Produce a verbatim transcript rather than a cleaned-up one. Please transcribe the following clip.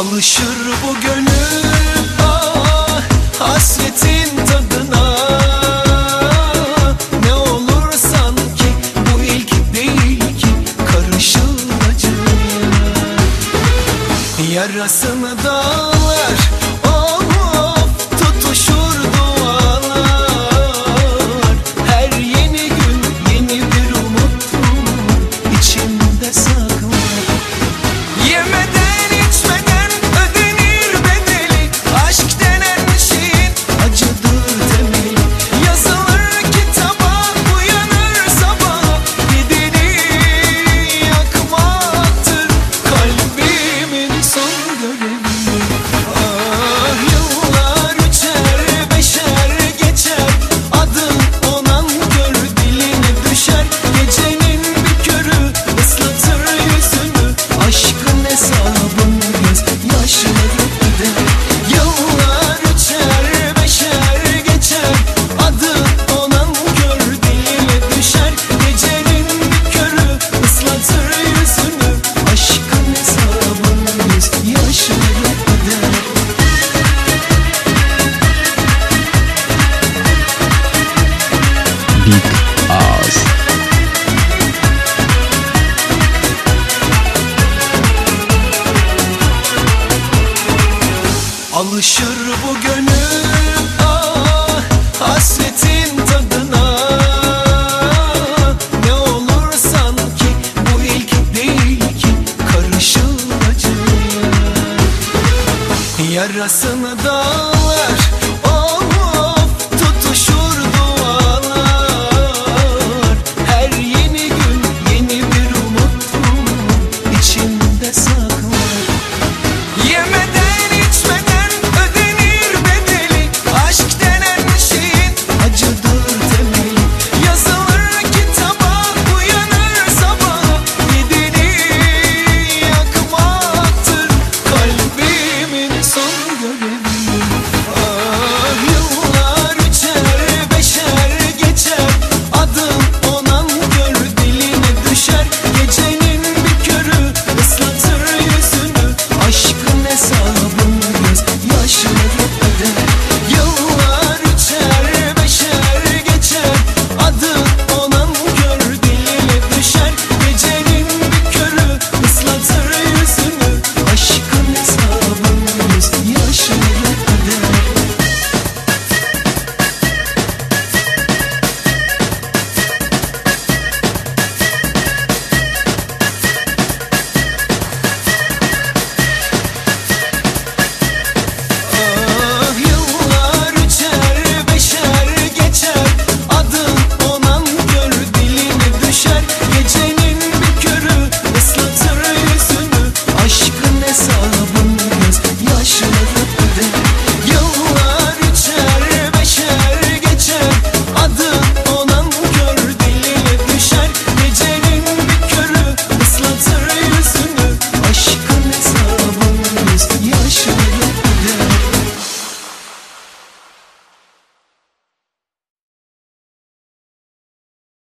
Alışır bu gönül ah, hasretin tadına. Ne olur sanki bu ilk değil ki, karışır acıya. Yarasını dağlar of, tutuşur dualar. Her yeni gün yeni bir umut içimde saklar. Yemeden içmeden ödenir bedeli, aşk denen şeyin acıdır temeli. Yazılır kitaba, uyanır sabah, gideni yakmaktır kalbimin son görevi. Ah, yıllar üçer beşer geçer, adın onan gör diline düşer. Gecenin bir körü ıslatır yüzünü, aşkın hesabını göz yaşları öder. Yıllar üçer beşer geçer, adın onan gör diline düşer. Gecenin bir körü ıslatır yüzünü, aşkın hesabını göz yaşları öder. Big Ağız. Alışır bu gönül ah, hasretin tadına. Ne olur sanki bu ilk değil ki, karışır acıya. Yarasını da